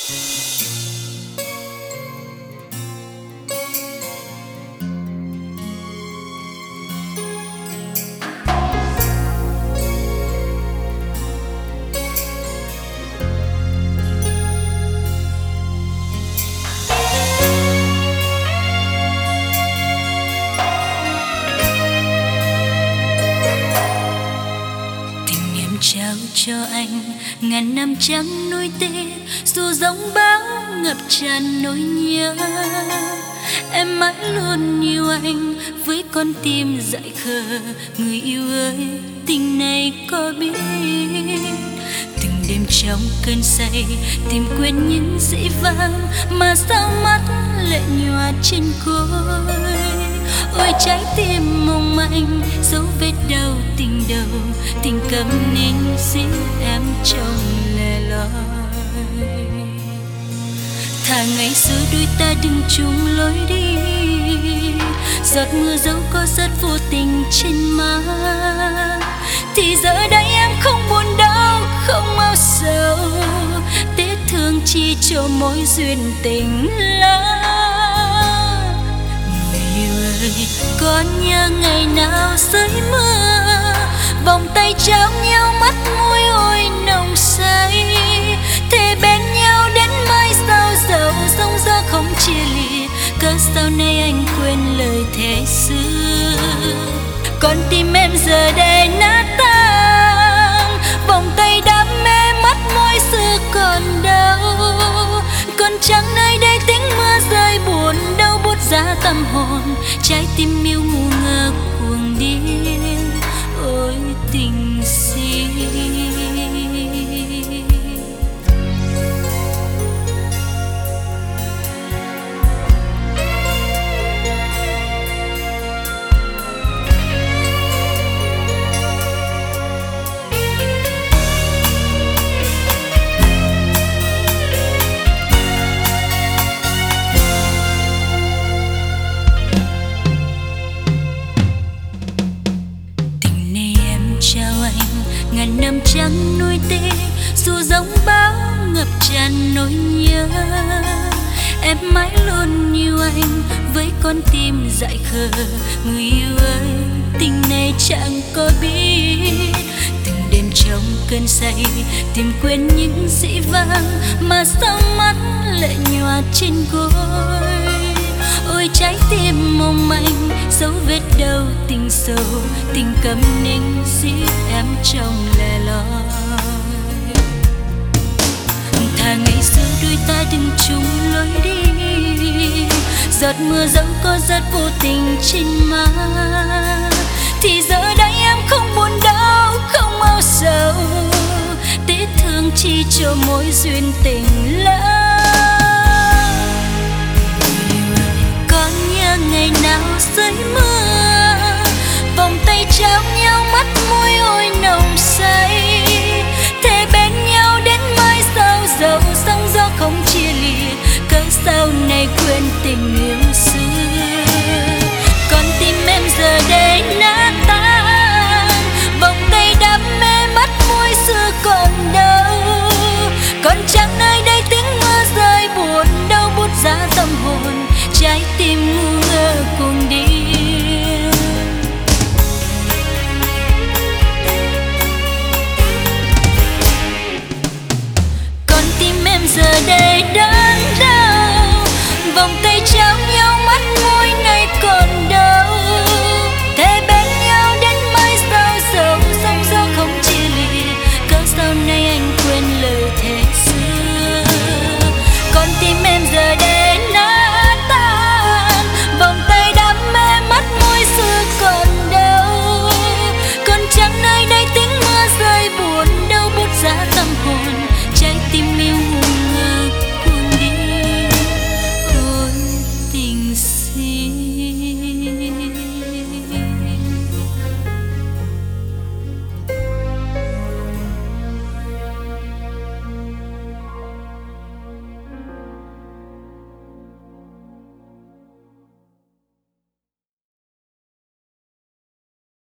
Trao cho anh ngàn năm trắng nuối tiếc, dù giông bão ngập tràn nỗi nhớ. Em mãi luôn yêu anh với con tim dại khờ. Người yêu ơi, tình này có biết từng đêm trong cơn say tìm quên những dĩ vãng, mà sao mắt lệ nhòa trên côi. Ôi trái tim mong manh dấu vết đau tình đầu, tình câm nín giữ em trong lẻ loi. Thà ngày xưa đôi ta đừng chung lối đi, giọt mưa dẫu có rất vô tình trên má, thì giờ đây em không buồn đau không âu sầu, tiếc thương chi cho mối duyên tình lỡ. Còn nhớ ngày nào dưới mưa, vòng tay trao nhau mắt môi ôi nồng say, thề bên nhau đến mai sau dẫu sóng gió không chia lìa. Cớ sao nay anh quên lời thề xưa, con tim em giờ đây nát tan, vòng tay đam mê mắt môi xưa còn đâu. Còn chẳng nơi đây tiếng mưa rơi buồn đau buốt giá tâm hồn, trái tim yêu ngu ngơ cuồng điên. Ôi tình si ngàn năm trắng nuối tiếc, dù giông bão ngập tràn nỗi nhớ. Em mãi luôn yêu anh với con tim dại khờ. Người yêu ơi, tình này chẳng có biết từng đêm trong cơn say tìm quên những dĩ vãng, mà sao mắt lệ nhòa trên gối. Ôi trái tim mong manh dấu vết đau tình sâu, tình câm nín giữ em trong lẻ loi. Thà ngày xưa đôi ta đừng chung lối đi, giọt mưa dẫu có rất vô tình trên má, thì giờ đây em không buồn đau không âu sầu, tiếc thương chi cho mối duyên tình lỡ. Ngày nào dưới mưa, vòng tay trao nhau mắt môi ôi nồng say, thề bên nhau đến mai sau dẫu sóng gió không chia lìa. Cớ sao này quên tình yêu xưa, con tim em giờ đây nát tan, vòng tay đam mê mắt môi xưa còn đâu. Còn chẳng nơi đây tiếng mưa rơi buồn đau buốt giá tâm hồn, trái tim ngu ngơ cuồng điên. Con tim em giờ đây đã